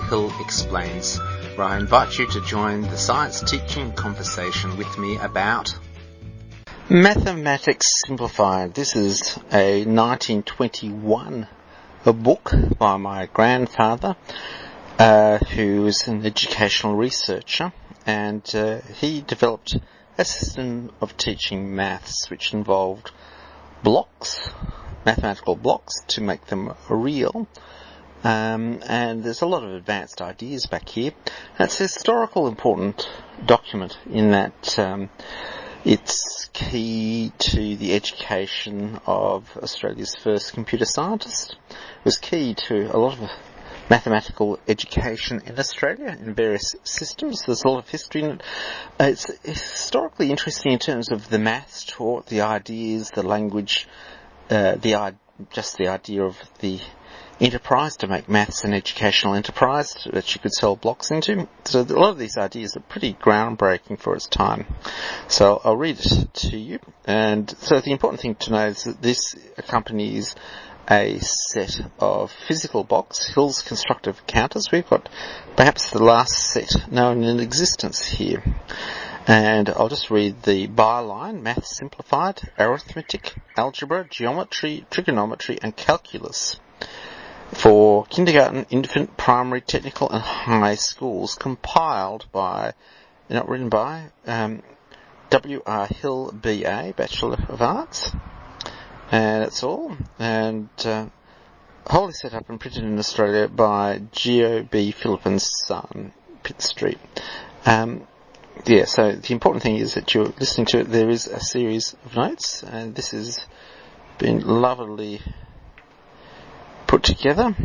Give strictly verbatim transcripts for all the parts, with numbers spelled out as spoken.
Hill Explains, where I invite you to join the science teaching conversation with me about Mathematics Simplified. This is a nineteen twenty-one a book by my grandfather, uh, who was an educational researcher, and uh, he developed a system of teaching maths which involved blocks, mathematical blocks, to make them real. Um, and there's a lot of advanced ideas back here. And it's a historical important document in that um, it's key to the education of Australia's first computer scientist. It was key to a lot of mathematical education in Australia in various systems. There's a lot of history in it. Uh, it's, it's historically interesting in terms of the maths taught, the ideas, the language, uh, the just the idea of the enterprise, to make maths an educational enterprise that you could sell blocks into. So a lot of these ideas are pretty groundbreaking for its time. So I'll read it to you. And so the important thing to know is that this accompanies a set of physical blocks, Hill's constructive counters. We've got perhaps the last set known in existence here. And I'll just read the byline: Maths Simplified, Arithmetic, Algebra, Geometry, Trigonometry and Calculus for kindergarten, infant, primary, technical and high schools, compiled by, not written by, um, W R Hill B A, Bachelor of Arts, and that's all, and uh, wholly set up and printed in Australia by Geo B. Philip and Son, Pitt Street. Um, yeah, so the important thing is that you're listening to it. There is a series of notes, and this has been lovely put together,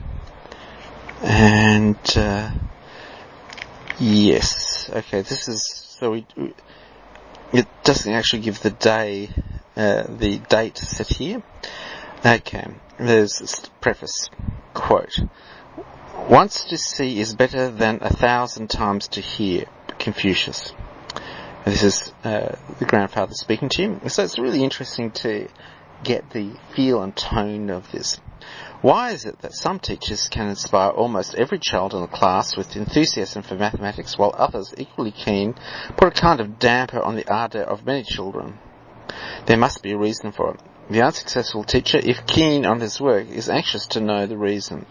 and uh, yes, okay, this is, so we, we it doesn't actually give the day, uh, the date set here. Okay, there's this preface, quote, "Once to see is better than a thousand times to hear," Confucius. This is uh, the grandfather speaking to you. So it's really interesting to get the feel and tone of this. Why is it that some teachers can inspire almost every child in the class with enthusiasm for mathematics, while others, equally keen, put a kind of damper on the ardour of many children? There must be a reason for it. The unsuccessful teacher, if keen on his work, is anxious to know the reason.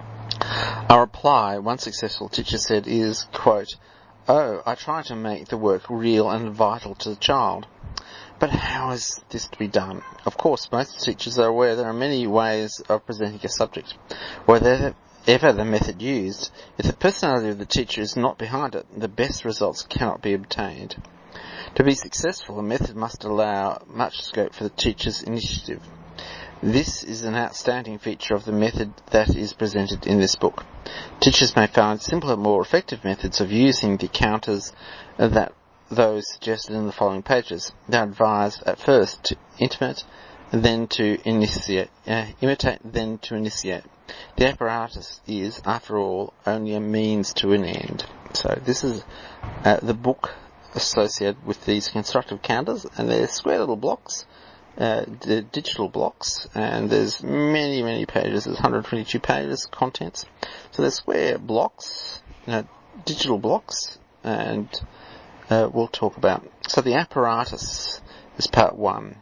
A reply one successful teacher said is, quote, "Oh, I try to make the work real and vital to the child." But how is this to be done? Of course, most teachers are aware there are many ways of presenting a subject. Whatever the method used, if the personality of the teacher is not behind it, the best results cannot be obtained. To be successful, a method must allow much scope for the teacher's initiative. This is an outstanding feature of the method that is presented in this book. Teachers may find simpler, more effective methods of using the counters that those suggested in the following pages. They are advised at first to intimate, then to initiate, uh, imitate, then to initiate. The apparatus is, after all, only a means to an end. So this is uh, the book associated with these constructive counters, and they're square little blocks, uh, the digital blocks, and there's many, many pages. There's one hundred twenty-two pages, contents. So they're square blocks, you know, digital blocks, and Uh, we'll talk about. So the apparatus is part one.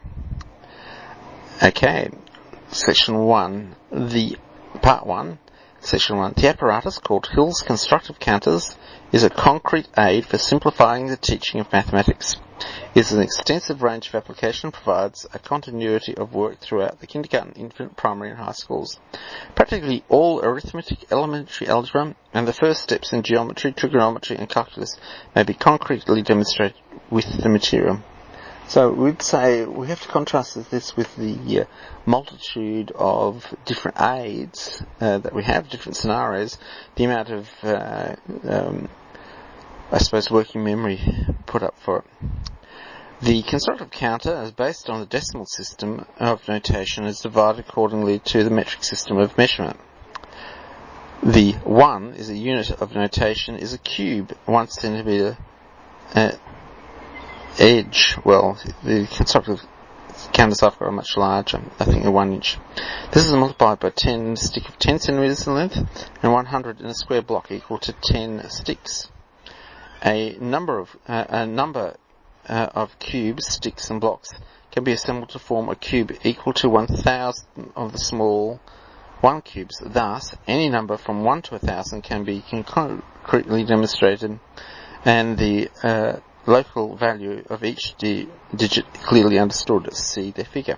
Okay, section one. The part one, section one. The apparatus, called Hill's constructive counters, is a concrete aid for simplifying the teaching of mathematics. It is an extensive range of application, provides a continuity of work throughout the kindergarten, infant, primary and high schools. Practically all arithmetic, elementary algebra, and the first steps in geometry, trigonometry and calculus may be concretely demonstrated with the material. So we'd say we have to contrast this with the uh, multitude of different aids uh, that we have, different scenarios, the amount of, uh, um, I suppose, working memory put up for it. The constructive counter is based on the decimal system of notation, is divided accordingly to the metric system of measurement. The one is a unit of notation, is a cube, one centimetre uh, edge. Well, the constructive counters I've got are much larger, I think a one inch. This is multiplied by ten stick of ten centimetres in length and one hundred in a square block equal to ten sticks. A number of, uh, a number uh, of cubes, sticks and blocks can be assembled to form a cube equal to one thousand of the small one cubes. Thus, any number from one to one thousand can be concretely demonstrated, and the uh, local value of each di- digit clearly understood. See the figure.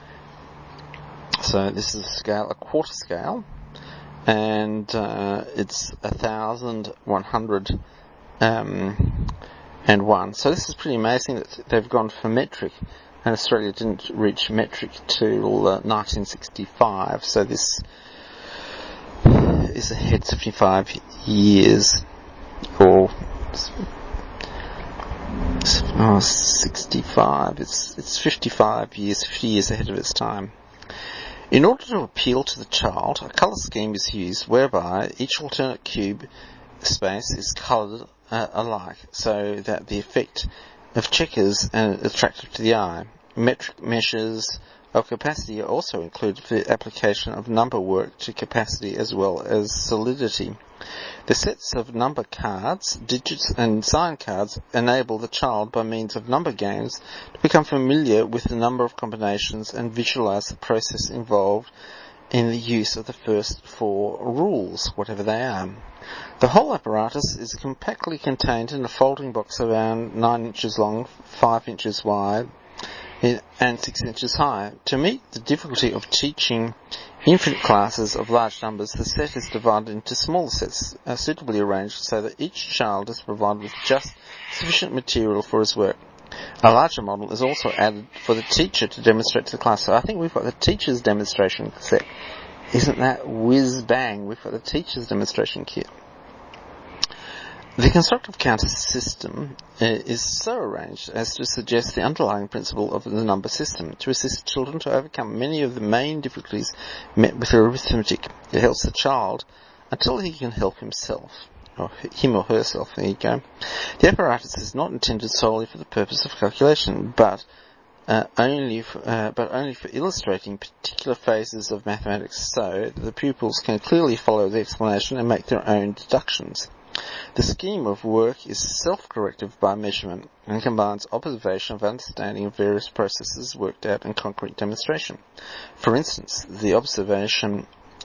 So this is a scale, a quarter scale, and uh, it's a thousand one hundred um, and one. So this is pretty amazing that they've gone for metric, and Australia didn't reach metric till uh, nineteen sixty-five. So this is ahead seventy-five years, or oh, sixty-five. It's it's fifty-five years, fifty years ahead of its time. In order to appeal to the child, a colour scheme is used whereby each alternate cube space is coloured uh, alike, so that the effect of checkers is attractive to the eye. Metric measures of capacity are also included for the application of number work to capacity as well as solidity. The sets of number cards, digits and sign cards enable the child by means of number games to become familiar with the number of combinations and visualize the process involved in the use of the first four rules, whatever they are. The whole apparatus is compactly contained in a folding box around nine inches long, five inches wide, and six inches high. To meet the difficulty of teaching infinite classes of large numbers, the set is divided into smaller sets, uh, suitably arranged so that each child is provided with just sufficient material for his work. A larger model is also added for the teacher to demonstrate to the class. So I think we've got the teacher's demonstration set. Isn't that whiz bang? We've got the teacher's demonstration kit. The constructive counter system uh, is so arranged as to suggest the underlying principle of the number system, to assist children to overcome many of the main difficulties met with arithmetic. It helps the child until he can help himself, or him or herself. There you go. The apparatus is not intended solely for the purpose of calculation, but uh, only for, uh, but only for illustrating particular phases of mathematics, so that the pupils can clearly follow the explanation and make their own deductions. The scheme of work is self-corrective by measurement and combines observation of understanding of various processes worked out in concrete demonstration. For instance, the observation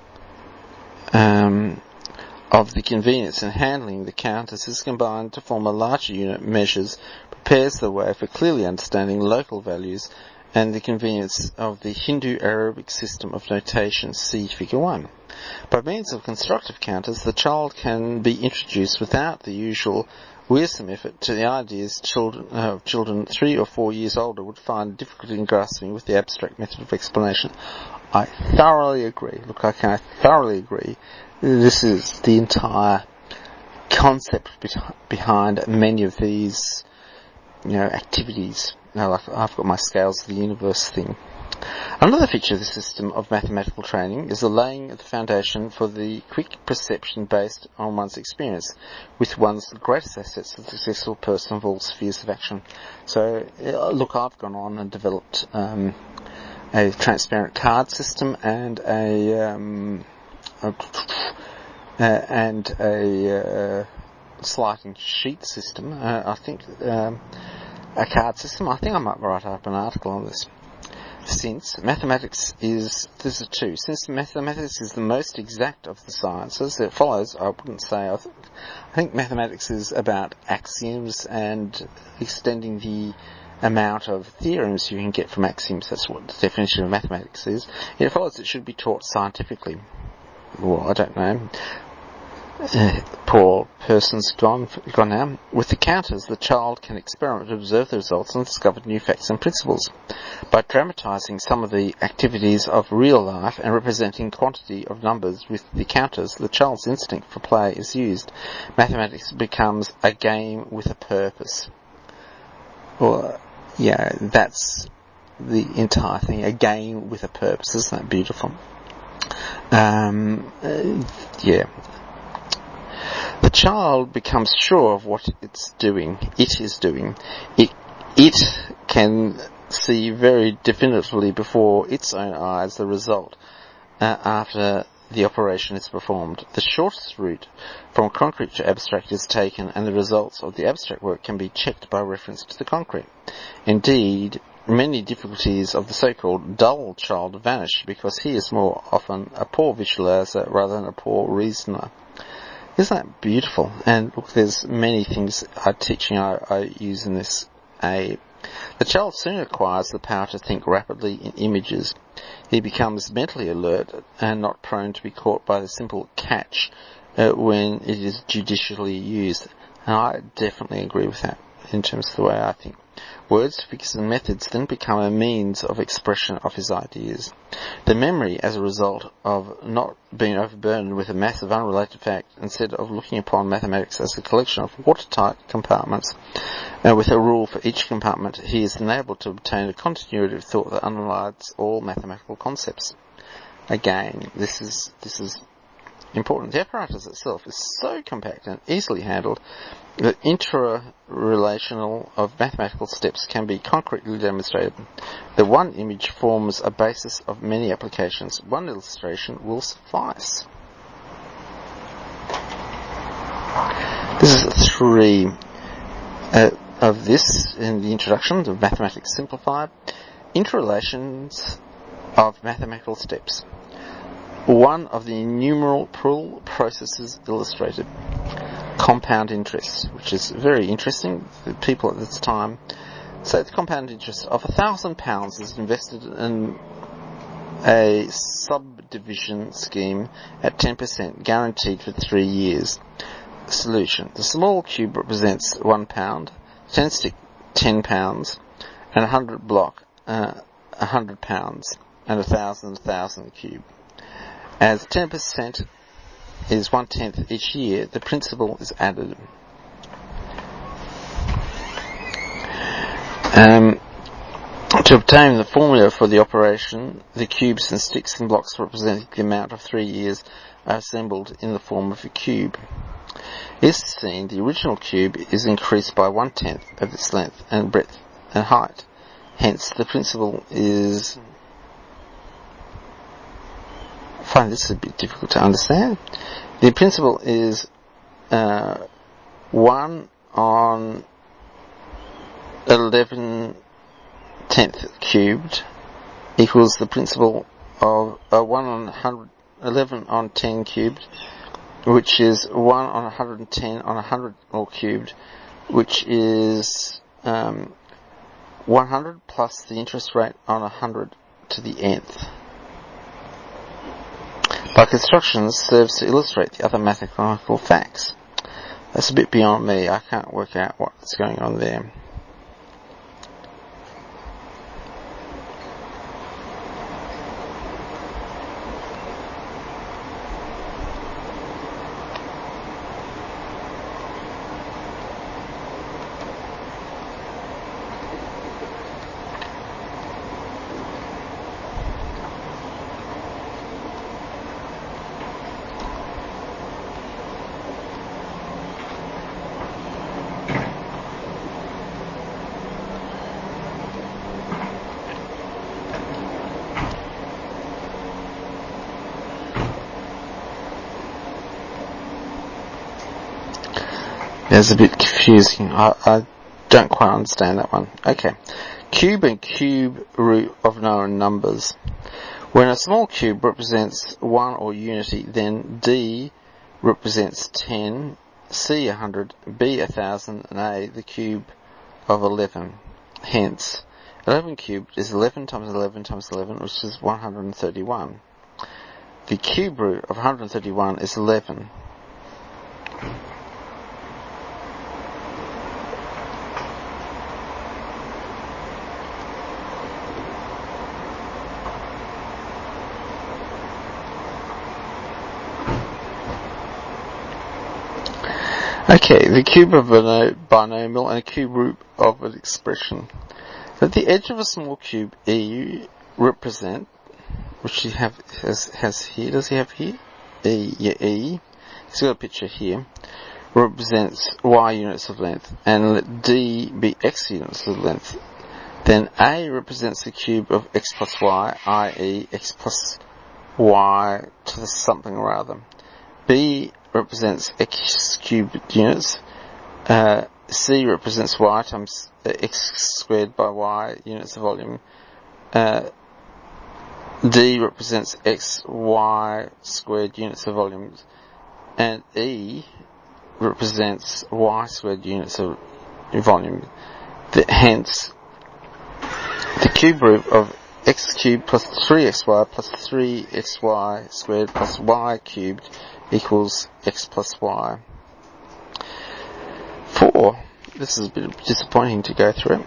um, of the convenience in handling the counters is combined to form a larger unit measures, prepares the way for clearly understanding local values and the convenience of the Hindu-Arabic system of notation, see Figure one. By means of constructive counters, the child can be introduced without the usual wearisome effort to the ideas children, uh, children three or four years older would find difficult in grasping with the abstract method of explanation. I thoroughly agree. Look, I can thoroughly agree. This is the entire concept behind many of these, you know, activities. You know, like I've got my Scales of the Universe thing. Another feature of the system of mathematical training is the laying of the foundation for the quick perception based on one's experience, with one's greatest assets for the successful person of all spheres of action. So, look, I've gone on and developed um, a transparent card system and a, um, a uh, and a uh, sliding sheet system. Uh, I think um, a card system. I think I might write up an article on this. Since mathematics is, this is two, since mathematics is the most exact of the sciences, it follows, I wouldn't say, I, th- I think mathematics is about axioms and extending the amount of theorems you can get from axioms. That's what the definition of mathematics is. It follows it should be taught scientifically. Well, I don't know. Uh, poor person's gone gone now. With the counters, the child can experiment, observe the results, and discover new facts and principles. By dramatising some of the activities of real life and representing quantity of numbers with the counters, the child's instinct for play is used. Mathematics becomes a game with a purpose. Well, yeah, that's the entire thing. A game with a purpose. Isn't that beautiful? Um, uh, yeah. The child becomes sure of what it's doing, it is doing. It, it can see very definitively before its own eyes the result uh, after the operation is performed. The shortest route from concrete to abstract is taken, and the results of the abstract work can be checked by reference to the concrete. Indeed, many difficulties of the so-called dull child vanish because he is more often a poor visualizer rather than a poor reasoner. Isn't that beautiful? And look, there's many things I teaching I, I use in this A. The child soon acquires the power to think rapidly in images. He becomes mentally alert and not prone to be caught by the simple catch uh, when it is judicially used. And I definitely agree with that in terms of the way I think. Words, figures and methods then become a means of expression of his ideas. The memory, as a result of not being overburdened with a mass of unrelated fact, instead of looking upon mathematics as a collection of watertight compartments, uh, with a rule for each compartment, he is enabled to obtain a continuity of thought that underlies all mathematical concepts. Again, this is this is important. The apparatus itself is so compact and easily handled that intra-relational of mathematical steps can be concretely demonstrated. The one image forms a basis of many applications. One illustration will suffice. This is three uh, of this in the introduction of Mathematics Simplified. Interrelations of mathematical steps. One of the innumerable processes illustrated. Compound interest, which is very interesting. The people at this time say the compound interest of a thousand pounds is invested in a subdivision scheme at ten percent, guaranteed for three years. Solution. The small cube represents one pound, ten stick ten pounds, and a hundred block uh, a hundred pounds, and a thousand a thousand cube. As ten percent is one-tenth each year, the principal is added. Um, to obtain the formula for the operation, the cubes and sticks and blocks representing the amount of three years are assembled in the form of a cube. As seen, the original cube is increased by one-tenth of its length and breadth and height. Hence, the principal is... I find this a bit difficult to understand. The principal is uh, one on eleven tenth cubed equals the principal of uh, one on one hundred, eleven on ten cubed, which is one on one hundred ten on one hundred all cubed, which is um, one hundred plus the interest rate on one hundred to the nth. By constructions serves to illustrate the other mathematical facts. That's a bit beyond me. I can't work out what's going on there. It's a bit confusing. I, I don't quite understand that one. Okay. Cube and cube root of known numbers. When a small cube represents one or unity, then D represents ten, C one hundred, B one thousand, and A the cube of eleven. Hence, eleven cubed is eleven times eleven times eleven, which is one hundred thirty-one. The cube root of one hundred thirty-one is eleven. Okay, the cube of a binomial and a cube root of an expression. Let the edge of a small cube E represent, which he have has has here. Does he have here? E, yeah, E. He's got a picture here. Represents y units of length, and let D be x units of length. then A represents the cube of x plus y, that is x plus y to the something or other. B represents x cubed units. Uh, C represents y times x squared by y units of volume. Uh, D represents x, y squared units of volume. And E represents y squared units of volume. The, hence, the cube root of x cubed plus three x y plus three x y squared plus y cubed equals x plus y. Four. This is a bit disappointing to go through.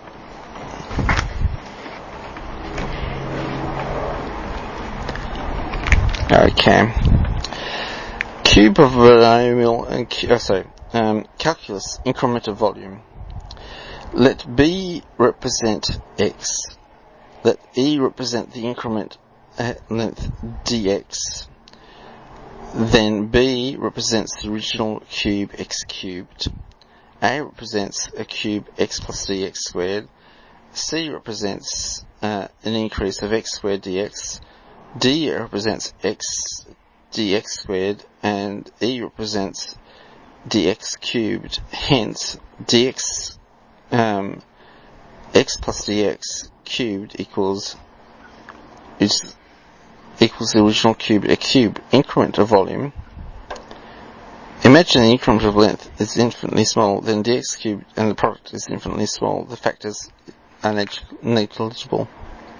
Okay. Cube of binomial and oh, sorry, um, calculus increment of volume. Let B represent x. Let E represent the increment at length dx. Then B represents the original cube x cubed. A represents a cube x plus dx squared. C represents uh, an increase of x squared dx. D represents x dx squared, and E represents dx cubed. Hence, dx um, x plus dx cubed equals is equals the original cube, a cube increment of volume. Imagine the increment of length is infinitely small, then dx cubed and the product is infinitely small. The factors are negligible.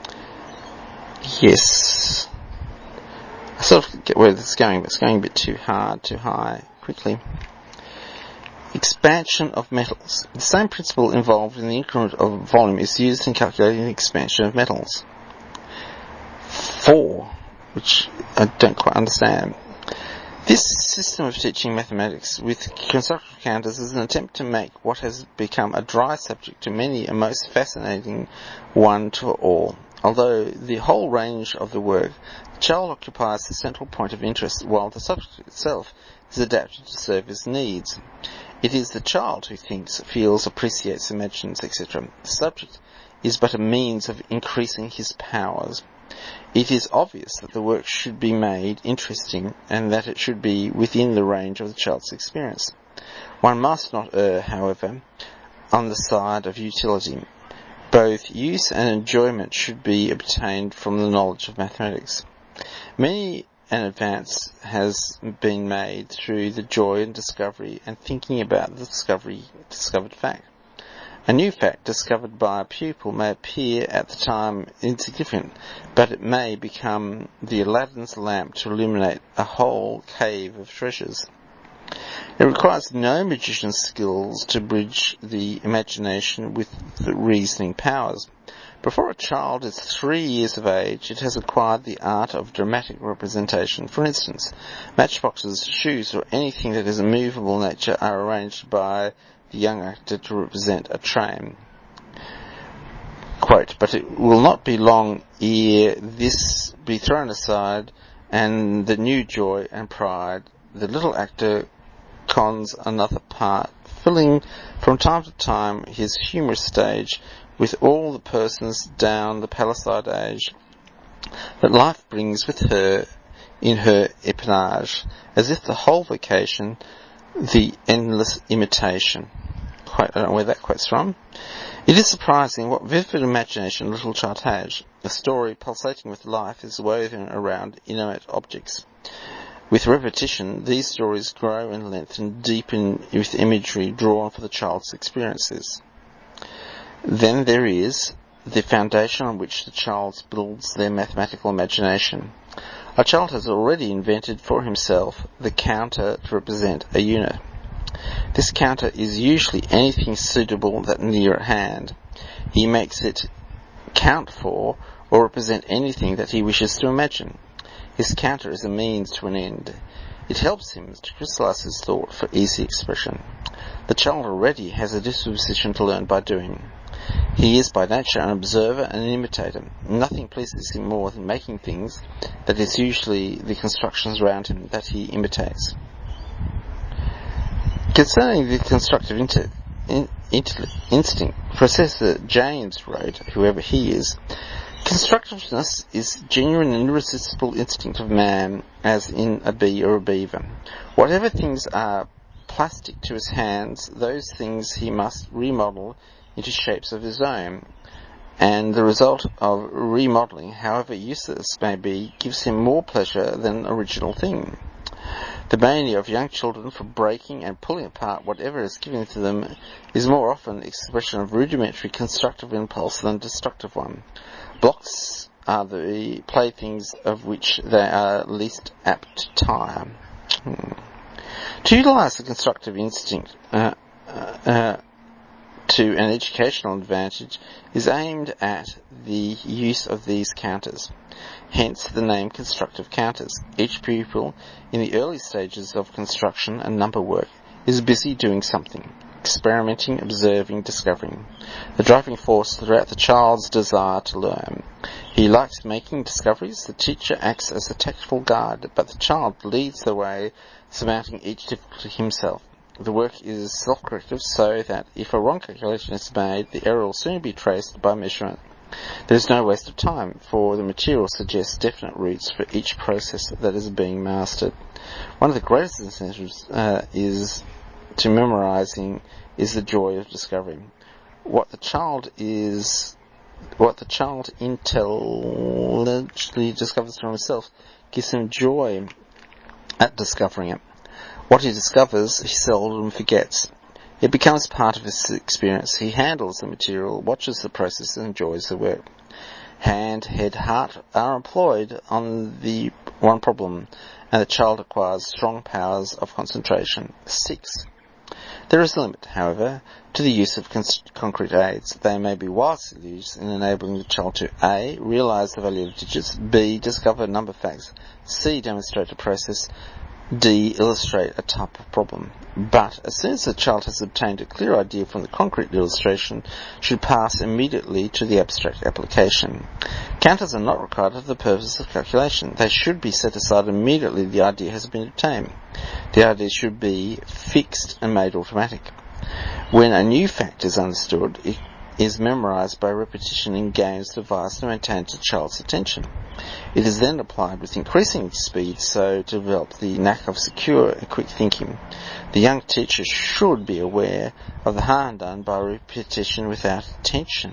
Yes. I sort of get where this is going, but it's going a bit too hard, too high, quickly. Expansion of metals. The same principle involved in the increment of volume is used in calculating the expansion of metals. Four, which I don't quite understand. This system of teaching mathematics with constructive counters is an attempt to make what has become a dry subject to many a most fascinating one to all. Although the whole range of the work, the child occupies the central point of interest, while the subject itself is adapted to serve his needs. It is the child who thinks, feels, appreciates, imagines, et cetera. The subject is but a means of increasing his powers. It is obvious that the work should be made interesting and that it should be within the range of the child's experience. One must not err, however, on the side of utility. Both use and enjoyment should be obtained from the knowledge of mathematics. Many an advance has been made through the joy and discovery and thinking about the discovery, discovered fact. A new fact discovered by a pupil may appear at the time insignificant, but it may become the Aladdin's lamp to illuminate a whole cave of treasures. It requires no magician's skills to bridge the imagination with the reasoning powers. Before a child is three years of age, it has acquired the art of dramatic representation. For instance, matchboxes, shoes, or anything that is a movable nature are arranged by the young actor to represent a train. Quote, but it will not be long ere this be thrown aside, and the new joy and pride, the little actor cons another part, filling from time to time his humorous stage with all the persons down the Palisade age that life brings with her in her epinage, as if the whole vocation, the endless imitation. Quite, I don't know where that quote's from. It is surprising what vivid imagination a little child has. A story pulsating with life is woven around inanimate objects. With repetition, these stories grow in length and deepen with imagery drawn for the child's experiences. Then there is the foundation on which the child builds their mathematical imagination. A child has already invented for himself the counter to represent a unit. This counter is usually anything suitable that near at hand. He makes it count for or represent anything that he wishes to imagine. His counter is a means to an end. It helps him to crystallize his thought for easy expression. The child already has a disposition to learn by doing. He is by nature an observer and an imitator. Nothing pleases him more than making things that is usually the constructions around him that he imitates. Concerning the constructive inter- in instinct. Professor James wrote, whoever he is, constructiveness is genuine and irresistible instinct of man, as in a bee or a beaver. Whatever things are plastic to his hands, those things he must remodel into shapes of his own, and the result of remodelling, however useless may be, gives him more pleasure than the original thing. The mania of young children for breaking and pulling apart whatever is given to them is more often expression of rudimentary constructive impulse than destructive one. Blocks are the playthings of which they are least apt to tire. Hmm. To utilise the constructive instinct uh, uh, uh, to an educational advantage is aimed at the use of these counters. Hence the name constructive counters. Each pupil, in the early stages of construction and number work, is busy doing something, experimenting, observing, discovering. The driving force throughout the child's desire to learn. He likes making discoveries. The teacher acts as a tactful guide, but the child leads the way, surmounting each difficulty himself. The work is self-corrective, so that if a wrong calculation is made, the error will soon be traced by measurement. There is no waste of time, for the material suggests definite routes for each process that is being mastered. One of the greatest incentives uh, is to memorizing is the joy of discovering. What the child is, what the child intelligently discovers for himself gives him joy at discovering it. What he discovers, he seldom forgets. It becomes part of his experience. He handles the material, watches the process, and enjoys the work. Hand, head, heart are employed on the one problem, and the child acquires strong powers of concentration. Six. There is a limit, however, to the use of con- concrete aids. They may be wisely used in enabling the child to A. Realise the value of digits, B. Discover number facts, C. Demonstrate a process, D. Illustrate a type of problem. But as soon as the child has obtained a clear idea from the concrete illustration, should pass immediately to the abstract application. Counters are not required for the purpose of calculation. They should be set aside immediately the idea has been obtained. The idea should be fixed and made automatic. When a new fact is understood, it is memorized by repetition in games devised to maintain the child's attention. It is then applied with increasing speed so to develop the knack of secure and quick thinking. The young teacher should be aware of the harm done by repetition without attention.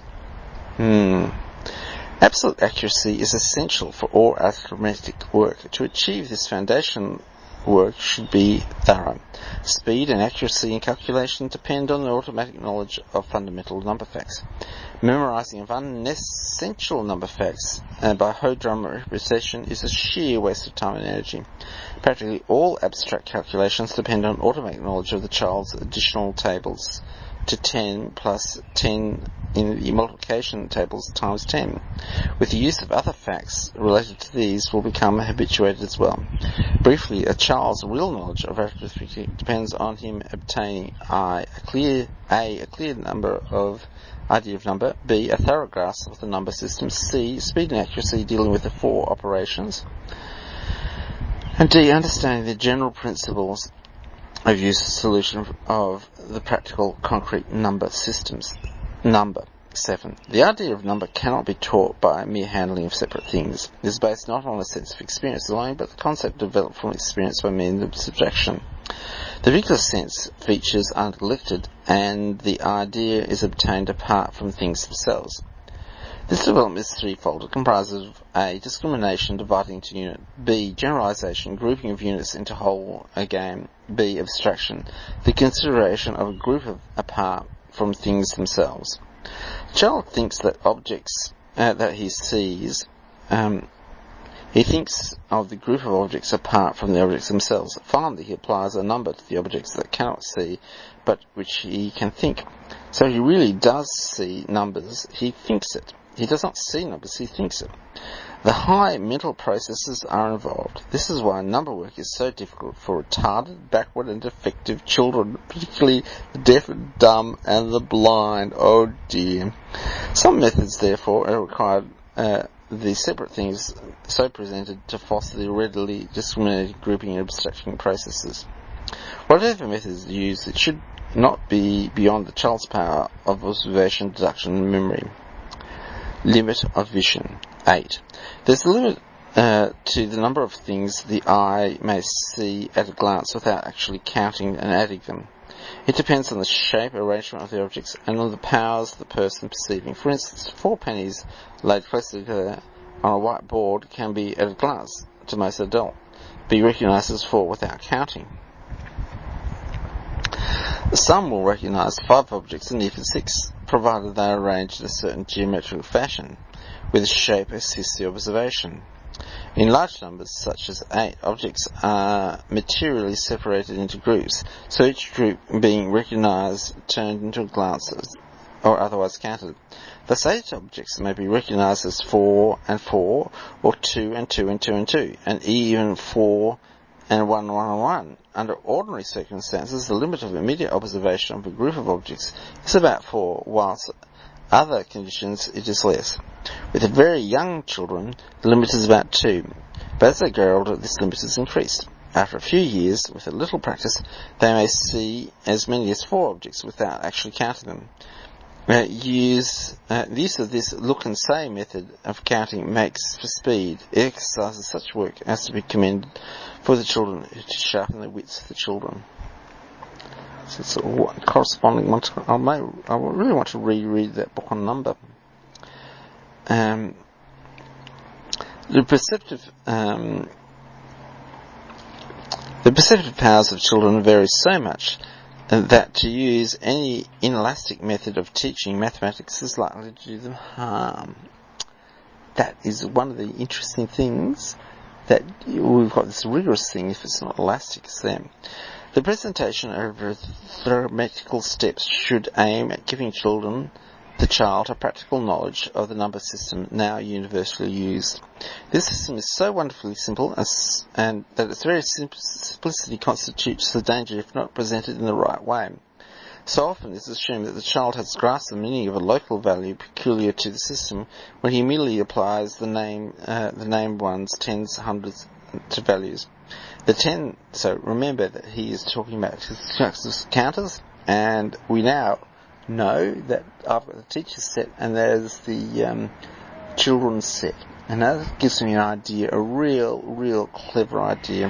Hmm. Absolute accuracy is essential for all arithmetic work. To achieve this foundation work should be thorough. Speed and accuracy in calculation depend on the automatic knowledge of fundamental number facts. Memorizing of unessential number facts uh, by humdrum repetition is a sheer waste of time and energy. Practically all abstract calculations depend on automatic knowledge of the child's additional tables to ten plus ten in the multiplication tables times ten. With the use of other facts related to these will become habituated as well. Briefly, a child's real knowledge of arithmetic depends on him obtaining I, a clear A, a clear number of idea of number, B, a thorough grasp of the number system, C, speed and accuracy dealing with the four operations, and D, understanding the general principles of use and solution of the practical concrete number systems. Number. seven. The idea of number cannot be taught by mere handling of separate things. It is based not on a sense of experience alone, but the concept developed from experience by means of subtraction. The particular sense features are neglected, and the idea is obtained apart from things themselves. This development is threefold. It comprises of A. Discrimination, dividing into unit, B. Generalization, grouping of units into whole again, B. Abstraction, the consideration of a group of apart from things themselves. The child thinks that objects uh, that he sees, um, he thinks of the group of objects apart from the objects themselves. Finally, he applies a number to the objects that cannot see, but which he can think. So he really does see numbers, he thinks it. He does not see numbers, he thinks it. The high mental processes are involved. This is why number work is so difficult for retarded, backward and defective children, particularly the deaf and dumb and the blind. Oh dear. Some methods, therefore, are required, uh, the separate things so presented to foster the readily discriminated grouping and abstraction processes. Whatever method is used, it should not be beyond the child's power of observation, deduction, and memory. Limit of vision. eight. There's a limit uh, to the number of things the eye may see at a glance without actually counting and adding them. It depends on the shape, arrangement of the objects, and on the powers of the person perceiving. For instance, four pennies laid closely together on a white board can be, at a glance, to most adults, be recognised as four without counting. Some will recognise five objects and even six, provided they are arranged in a certain geometrical fashion, where the shape assists the observation. In large numbers, such as eight, objects are materially separated into groups, so each group being recognised turned into a glance or otherwise counted. Thus eight objects may be recognised as four and four, or two and two and two and two, and even four and one, one and one. Under ordinary circumstances, the limit of immediate observation of a group of objects is about four, whilst other conditions it is less. With the very young children, the limit is about two, but as they grow older, this limit is increased. After a few years, with a little practice, they may see as many as four objects without actually counting them. Uh, use, uh, the use of this look and say method of counting makes for speed. It exercises such work as to be commended for the children to sharpen the wits of the children. So it's a corresponding one. To, I may, I really want to reread that book on number. Um, the perceptive, um, the perceptive powers of children vary so much that to use any inelastic method of teaching mathematics is likely to do them harm. That is one of the interesting things, that we've got this rigorous thing if it's not elastic as them. The presentation of arithmetical steps should aim at giving children, the child, a practical knowledge of the number system now universally used. This system is so wonderfully simple as, and that its very simplicity constitutes the danger if not presented in the right way. So often it is assumed that the child has grasped the meaning of a local value peculiar to the system when he immediately applies the name, uh, the named ones, tens, hundreds to values. The ten, so remember that he is talking about his counters, and we now know that I've got the teacher's set and there's the um, children's set, and that gives me an idea, a real, real clever idea.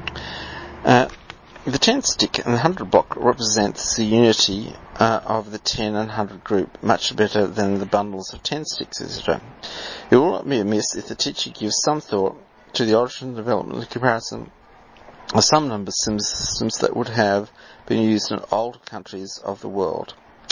Uh, the ten stick and the hundred block represents the unity uh, of the ten and hundred group, much better than the bundles of ten sticks, et cetera. It will not be amiss if the teacher gives some thought to the origin, development, and comparison of some number systems that would have been used in older countries of the world.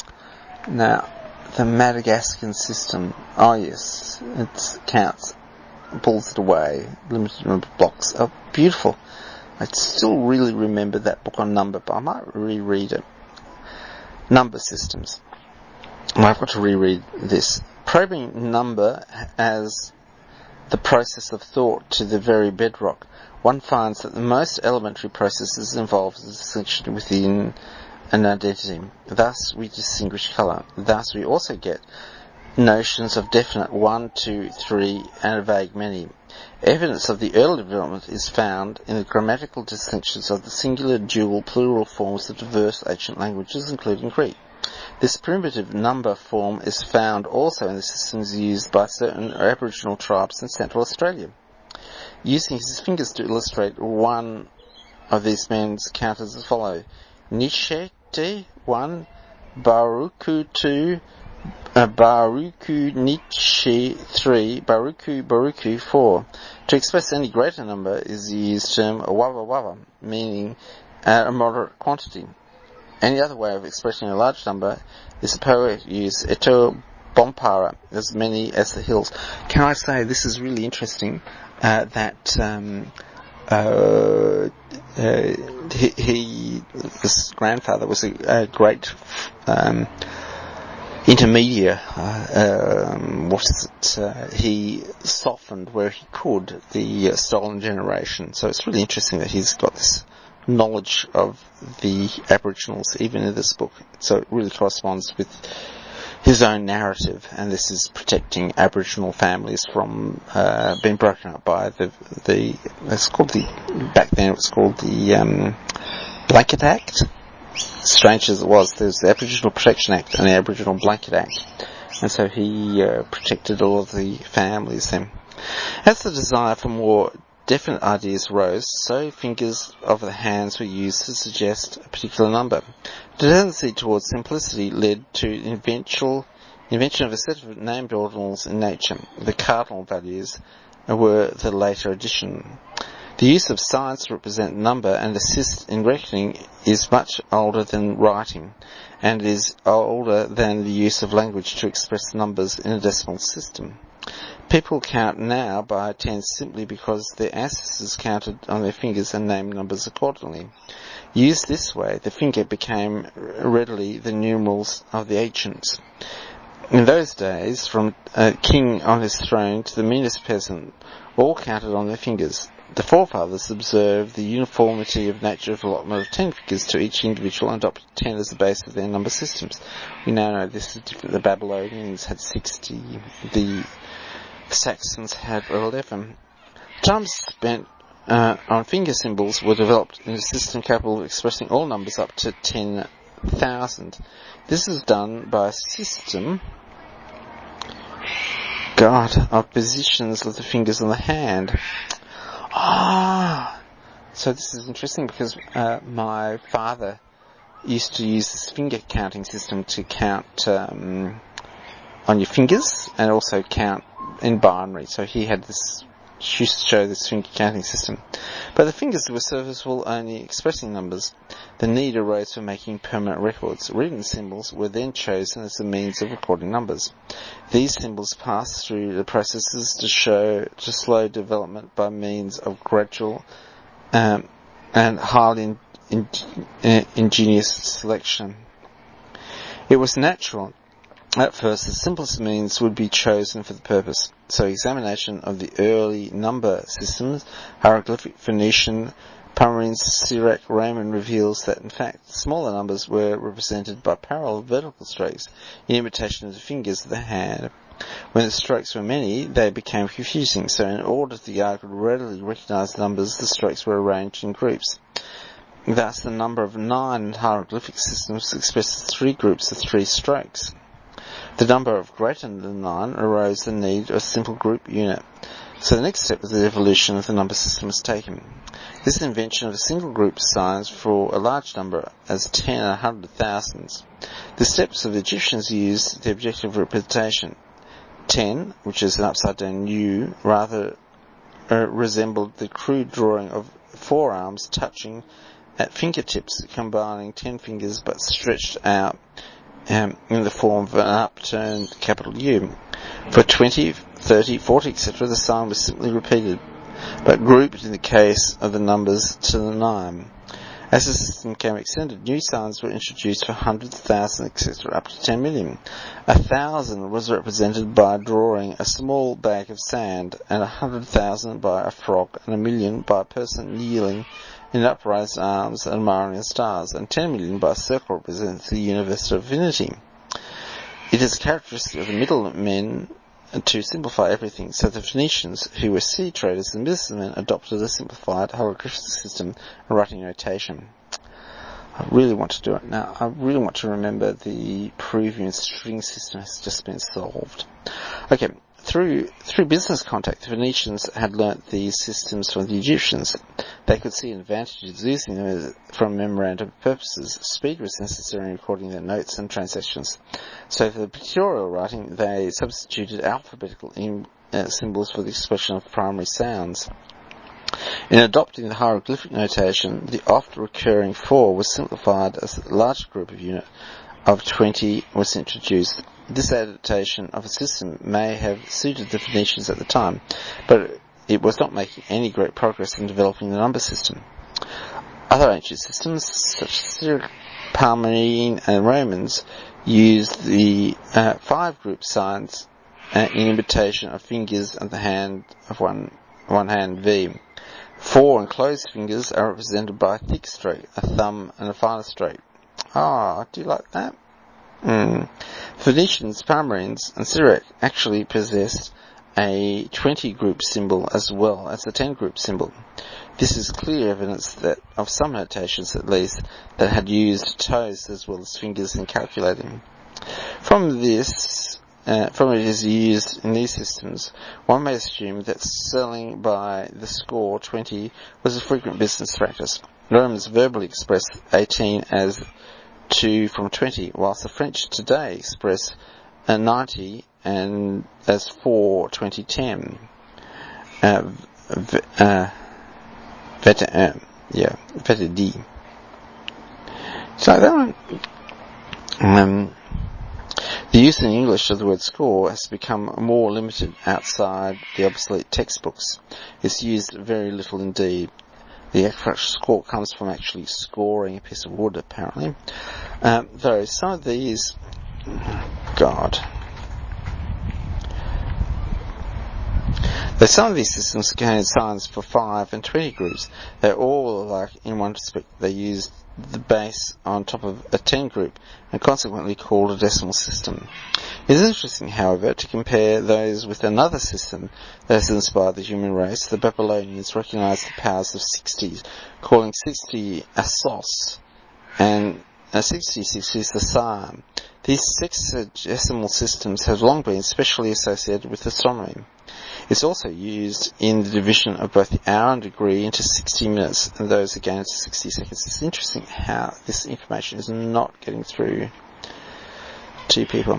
Now, the Madagascan system, oh yes, it counts, pulls it away, limited number of blocks, oh, beautiful. I still really remember that book on number, but I might reread it. Number systems. Well, I've got to reread this. Probing number as the process of thought to the very bedrock, one finds that the most elementary processes involve the distinction within an identity. Thus we distinguish colour. Thus we also get notions of definite one, two, three, and a vague many. Evidence of the early development is found in the grammatical distinctions of the singular, dual, plural forms of diverse ancient languages, including Greek. This primitive number form is found also in the systems used by certain Aboriginal tribes in Central Australia. Using his fingers to illustrate one of these men's counters as follows: Nishete one, Baruku two, uh, Baruku Niche three, Baruku Baruku four. To express any greater number is the used term wawa wawa, meaning uh, a moderate quantity. Any other way of expressing a large number is a poet use eto bompara, as many as the hills. Can I say this is really interesting? Uh, that um, uh, uh, he, he, this grandfather was a, a great um, intermediate. Uh, um, what is it? Uh, he softened where he could the uh, stolen generation. So it's really interesting that he's got this knowledge of the Aboriginals even in this book. So it really corresponds with his own narrative, and this is protecting Aboriginal families from uh, being broken up by the the it's called the back then it was called the um, Blanket Act. strange as it was, there was the Aboriginal Protection Act and the Aboriginal Blanket Act. And so he uh, protected all of the families then. As the desire for more definite ideas rose, so fingers of the hands were used to suggest a particular number. The tendency towards simplicity led to eventual invention of a set of named ordinals in nature. The cardinal values were the later addition. The use of signs to represent number and assist in reckoning is much older than writing, and is older than the use of language to express numbers in a decimal system. People count now by tens simply because their ancestors counted on their fingers and named numbers accordingly. Used this way, the finger became readily the numerals of the ancients. In those days, from a king on his throne to the meanest peasant, all counted on their fingers. The forefathers observed the uniformity of nature's allotment of ten figures to each individual and adopted ten as the base of their number systems. We now know this is different. The Babylonians had sixty, the Saxons had eleven. Time spent uh, on finger symbols were developed in a system capable of expressing all numbers up to ten thousand. This is done by a system, God, of positions of the fingers on the hand. Ah, so this is interesting because uh, my father used to use this finger counting system to count um, on your fingers and also count in binary. So he had this, used to show this finger counting system. But the fingers were serviceable only expressing numbers. The need arose for making permanent records. Written symbols were then chosen as the means of recording numbers. These symbols passed through the processes to show to slow development by means of gradual um, and highly in, in, in, ingenious selection. It was natural. At first, the simplest means would be chosen for the purpose. So examination of the early number systems, hieroglyphic, Phoenician, Palmyrene, Syriac, Roman, reveals that in fact smaller numbers were represented by parallel vertical strokes in imitation of the fingers of the hand. When the strokes were many, they became confusing, so in order that the eye could readily recognize numbers, the strokes were arranged in groups. Thus, the number of nine in hieroglyphic systems expresses three groups of three strokes. The number of greater than nine arose the need of a simple group unit. So the next step of the evolution of the number system was taken. This invention of a single group signs for a large number as ten and a hundred thousands. The steps of the Egyptians used the objective representation. Ten, which is an upside down U, rather uh, resembled the crude drawing of forearms touching at fingertips, combining ten fingers but stretched out Um, in the form of an upturned capital U. For twenty, thirty, forty, et cetera, the sign was simply repeated, but grouped in the case of the numbers to the nine. As the system became extended, new signs were introduced for hundreds, thousands, et cetera, up to ten million. A thousand was represented by drawing a small bag of sand, and a hundred thousand by a frog, and a million by a person kneeling in upraised arms and admiring the stars, and ten million by a circle represents the universe of infinity. It is a characteristic of the middlemen to simplify everything, so the Phoenicians, who were sea traders and businessmen, adopted a simplified hieroglyphic system and writing notation. I really want to do it now. I really want to remember the Peruvian string system has just been solved. Okay. Through through business contact, the Phoenicians had learnt these systems from the Egyptians. They could see advantages using them from memorandum purposes. Speed was necessary in recording their notes and transactions. So for the pictorial writing, they substituted alphabetical in, uh, symbols for the expression of primary sounds. In adopting the hieroglyphic notation, the oft-recurring four was simplified as a larger group of unit of twenty was introduced. This adaptation of a system may have suited the Phoenicians at the time, but it was not making any great progress in developing the number system. Other ancient systems, such as Syriac, Palmyrene, and Romans, used the uh, five-group signs uh, in imitation of fingers and the hand of one one hand V. Four enclosed fingers are represented by a thick stroke, a thumb, and a finer stroke. Ah, do you like that? Mm. Phoenicians, Palmyrenes, and Syriac actually possessed a twenty group symbol as well as a ten group symbol. This is clear evidence that of some notations at least that had used toes as well as fingers in calculating. From this, uh, from it is used in these systems, one may assume that selling by the score twenty was a frequent business practice. The Romans verbally express eighteen as two from twenty, whilst the French today express a ninety and as four twenty ten. Uh, v- uh, vet- uh, yeah, vetedi. So that one. Um, the use in English of the word score has become more limited outside the obsolete textbooks. It's used very little indeed. The actual score comes from actually scoring a piece of wood, apparently. Um, though some of these, God, though some of these systems contain signs for five and twenty groups, they're all alike in one respect. They use the base on top of a ten group and consequently called a decimal system. It is interesting, however, to compare those with another system that has inspired the human race. The Babylonians recognized the powers of sixty, calling sixty a sos, and a sixty-six is the psalm. These sexagesimal systems have long been specially associated with astronomy. It's also used in the division of both the hour and degree into sixty minutes, and those again into sixty seconds. It's interesting how this information is not getting through to people.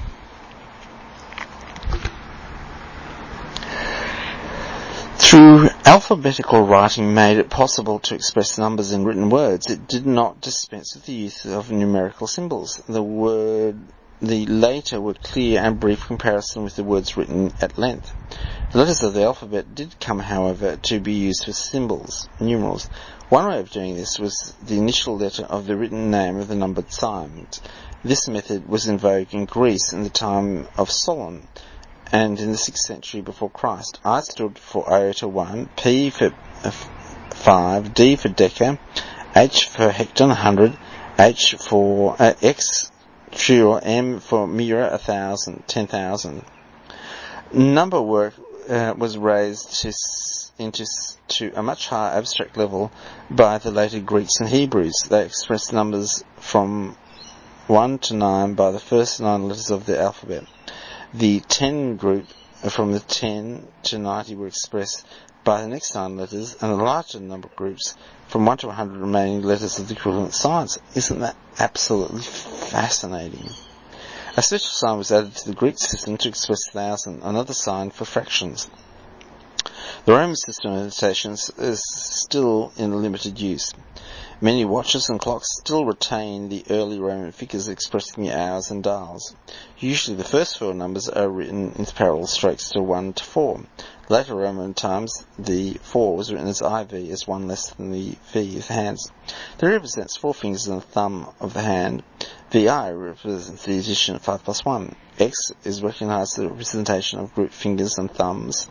Through alphabetical writing made it possible to express numbers in written words, it did not dispense with the use of numerical symbols. The word, the later were clear and brief comparison with the words written at length. The letters of the alphabet did come, however, to be used with symbols, numerals. One way of doing this was the initial letter of the written name of the numbered signs. This method was in vogue in Greece in the time of Solon, and in the sixth century before Christ. I stood for iota one, P for five, D for deca, H for hecton, one hundred, H for uh, X, sure, M for mira, a thousand, ten thousand. Number work uh, was raised to, into to a much higher abstract level by the later Greeks and Hebrews. They expressed numbers from one to nine by the first nine letters of the alphabet. The ten group from the ten to ninety were expressed by the next nine letters, and a larger number of groups from one to one hundred remaining letters of the equivalent signs. Isn't that absolutely fascinating? A special sign was added to the Greek system to express thousand, another sign for fractions. The Roman system of notations is still in limited use. Many watches and clocks still retain the early Roman figures expressing the hours and dials. Usually the first four numbers are written in parallel strokes to one to four. Later Roman times, the four was written as I V, as one less than the V of the hands. It represents four fingers and the thumb of the hand. V I represents the addition of five plus one. X is recognized as the representation of group fingers and thumbs.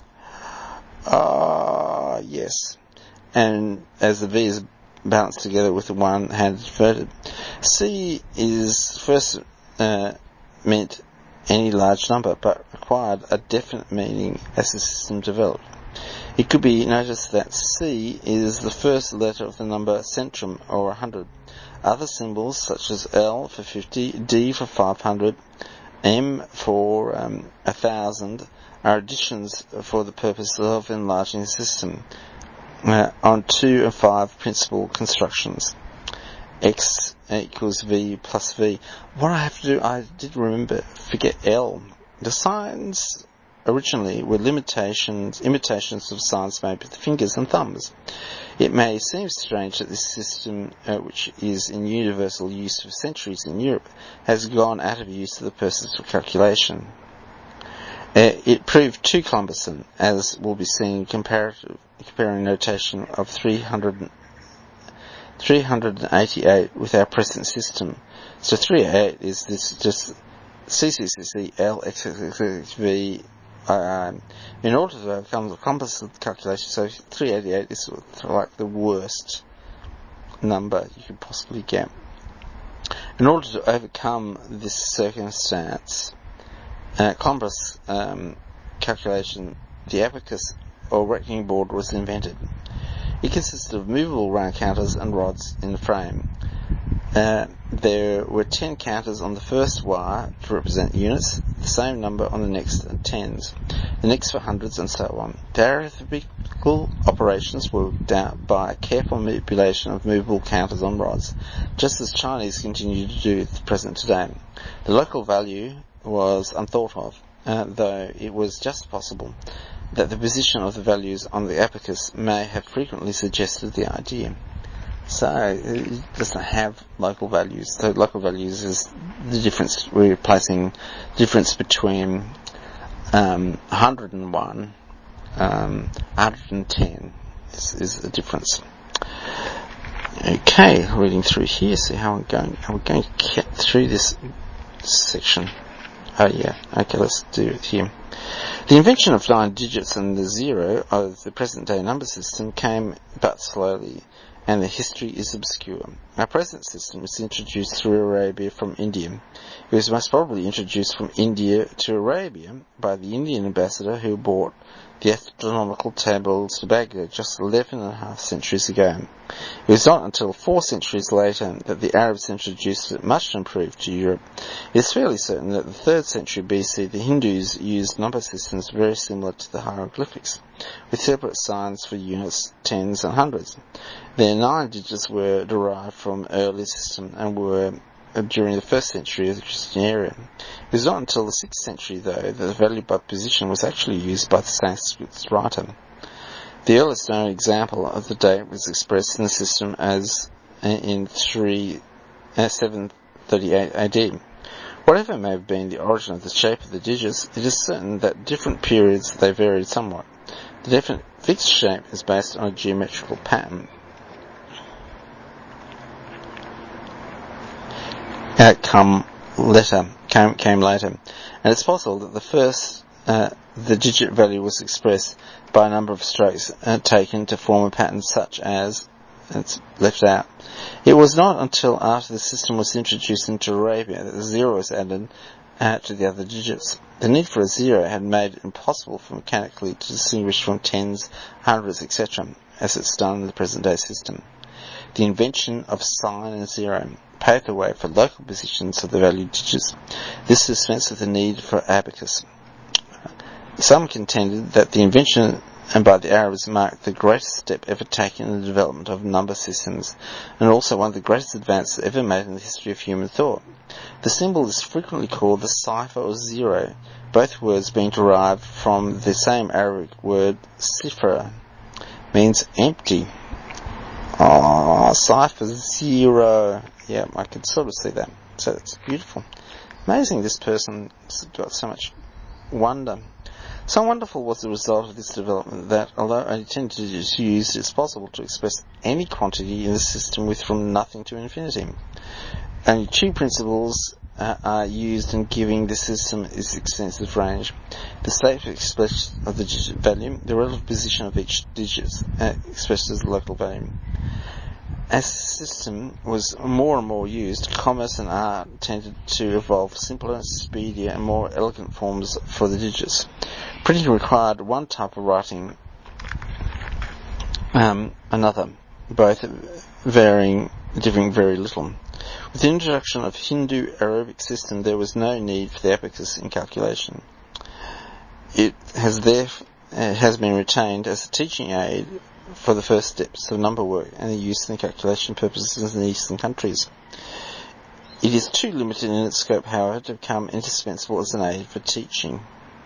Ah, uh, yes. And as the V is balanced together with the one hand inverted. C is first uh, meant any large number, but acquired a definite meaning as the system developed. It could be noticed that C is the first letter of the number centrum, or one hundred. Other symbols, such as L for fifty, D for five hundred, M for um, one thousand, are additions for the purpose of enlarging the system uh, on two and five principal constructions. X equals V plus V. What I have to do, I did remember, forget L. The signs originally were limitations, imitations of signs made with the fingers and thumbs. It may seem strange that this system, uh, which is in universal use for centuries in Europe, has gone out of use for the purposes of calculation. Uh, it proved too cumbersome, as will be seen comparative, comparing notation of three hundred, three hundred eighty-eight with our present system. So three hundred eighty-eight is this just C C C C L X X X X V. Um, in order to overcome the composite calculation, so three hundred eighty-eight is sort of like the worst number you could possibly get. In order to overcome this circumstance, uh, Congress um, calculation, the abacus or reckoning board was invented. It consisted of movable round counters and rods in the frame. Uh, there were ten counters on the first wire to represent units, the same number on the next tens, the next for hundreds, and so on. The arithmetical operations were worked out by a careful manipulation of movable counters on rods, just as Chinese continue to do at the present today. The local value was unthought of, uh, though it was just possible that the position of the values on the abacus may have frequently suggested the idea. So, it doesn't have local values. So local values is the difference, we're placing the difference between um, one hundred and one, um, one hundred ten is, is the difference. Okay, reading through here, see how I'm going, how we're going to get through this section. Oh yeah, okay, let's do it here. The invention of nine digits and the zero of the present-day number system came but slowly, and the history is obscure. Our present system was introduced through Arabia from India. It was most probably introduced from India to Arabia by the Indian ambassador who brought the astronomical tables to Baghdad just eleven and a half centuries ago. It was not until four centuries later that the Arabs introduced it, much improved, to Europe. It is fairly certain that in the third century B C the Hindus used number systems very similar to the hieroglyphics, with separate signs for units, tens and hundreds. Their nine digits were derived from earlier system and were during the first century of the Christian era. It was not until the sixth century, though, that the value by position was actually used by the Sanskrit writer. The earliest known example of the date was expressed in the system as in seven thirty-eight A D. Whatever may have been the origin of the shape of the digits, it is certain that at different periods they varied somewhat. The definite fixed shape is based on a geometrical pattern. Outcome letter came, came later, and it's possible that the first uh, the digit value was expressed by a number of strokes uh, taken to form a pattern such as, it's left out. It was not until after the system was introduced into Arabia that the zero was added uh, to the other digits. The need for a zero had made it impossible for mechanically to distinguish from tens, hundreds, et cetera, as it's done in the present-day system. The invention of sign and zero paved the way for local positions of the valued digits. This dispensed with the need for abacus. Some contended that the invention and by the Arabs marked the greatest step ever taken in the development of number systems, and also one of the greatest advances ever made in the history of human thought. The symbol is frequently called the cipher or zero, both words being derived from the same Arabic word sifra, means empty. Ah, oh, cipher zero. Yeah, I could sort of see that. So it's beautiful. Amazing, this person's got so much wonder. So wonderful was the result of this development that, although only ten digits used, it's possible to express any quantity in the system with from nothing to infinity. Only two principles uh, are used in giving the system its extensive range. The state expression of the digit value, the relative position of each digit uh, expressed as the local value. As the system was more and more used, commerce and art tended to evolve simpler, speedier, and more elegant forms for the digits. Printing required one type of writing, um, another, both varying, differing very little. With the introduction of Hindu-Arabic system, there was no need for the abacus in calculation. It has therefore uh, has been retained as a teaching aid for the first steps of number work and the use in calculation purposes in eastern countries. It is too limited in its scope, however, to become indispensable as an aid for teaching.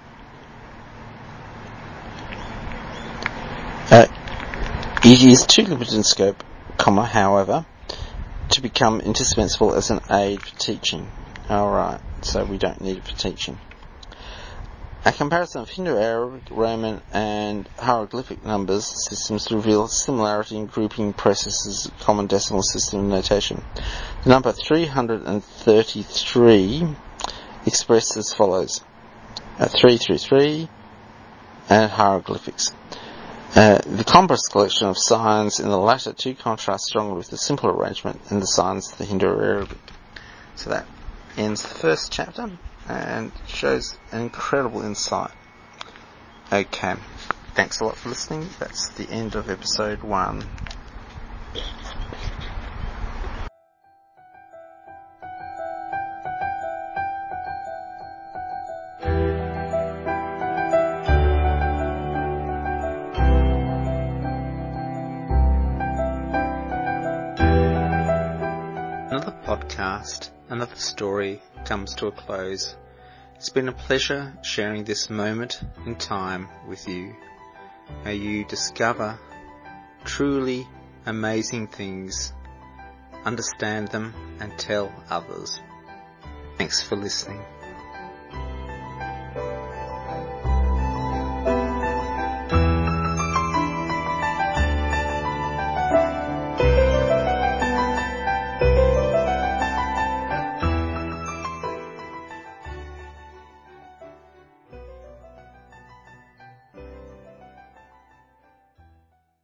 Uh, it is too limited in scope, comma, however, to become indispensable as an aid for teaching. Alright, so we don't need it for teaching. A comparison of Hindu-Arabic, Roman, and hieroglyphic numbers systems reveals similarity in grouping processes, common decimal system notation. The number three hundred thirty-three expressed as follows: uh, three three three, and hieroglyphics. Uh, the complex collection of signs in the latter two contrast strongly with the simple arrangement in the signs of the Hindu-Arabic. So that ends the first chapter and shows an incredible insight Okay, thanks a lot for listening. That's the end of episode one. Another podcast, another story comes to a close. It's been a pleasure sharing this moment in time with you. May you discover truly amazing things, understand them and tell others. Thanks for listening.